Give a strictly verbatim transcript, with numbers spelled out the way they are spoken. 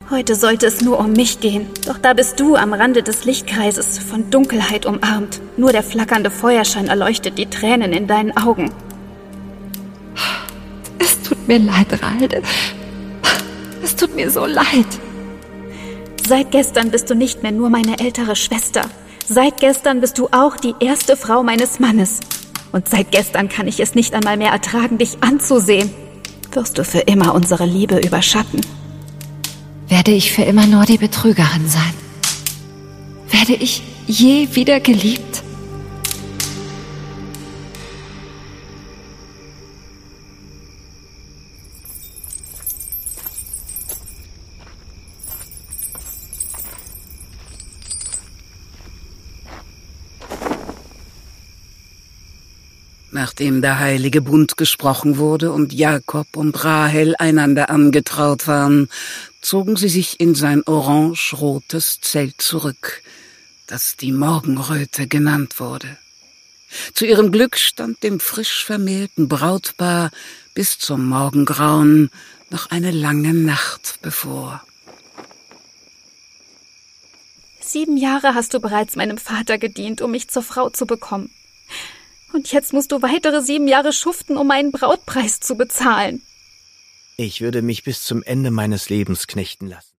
Heute sollte es nur um mich gehen. Doch da bist du am Rande des Lichtkreises, von Dunkelheit umarmt. Nur der flackernde Feuerschein erleuchtet die Tränen in deinen Augen. Es tut mir leid, Ralde. Es tut mir so leid. Seit gestern bist du nicht mehr nur meine ältere Schwester. Seit gestern bist du auch die erste Frau meines Mannes. Und seit gestern kann ich es nicht einmal mehr ertragen, dich anzusehen. Wirst du für immer unsere Liebe überschatten? Werde ich für immer nur die Betrügerin sein? Werde ich je wieder geliebt? Nachdem der heilige Bund gesprochen wurde und Jakob und Rahel einander angetraut waren, zogen sie sich in sein orange-rotes Zelt zurück, das die Morgenröte genannt wurde. Zu ihrem Glück stand dem frisch vermählten Brautpaar bis zum Morgengrauen noch eine lange Nacht bevor. Sieben Jahre hast du bereits meinem Vater gedient, um mich zur Frau zu bekommen. Und jetzt musst du weitere sieben Jahre schuften, um meinen Brautpreis zu bezahlen. Ich würde mich bis zum Ende meines Lebens knechten lassen.